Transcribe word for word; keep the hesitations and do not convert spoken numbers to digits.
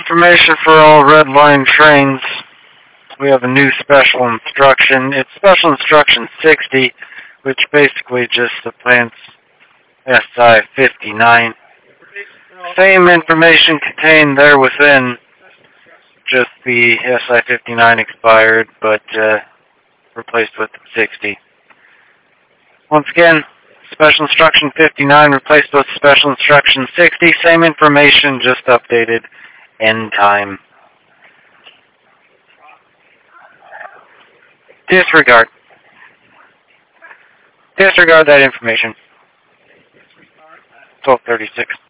information for all Red Line trains. We have a new special instruction. It's Special Instruction sixty, which basically just supplants S I fifty-nine. Same information contained there within, just the S I fifty-nine expired, but uh, replaced with sixty. Once again, Special Instruction fifty-nine replaced with Special Instruction sixty. Same information, just updated end time. Disregard. Disregard that information. twelve thirty-six.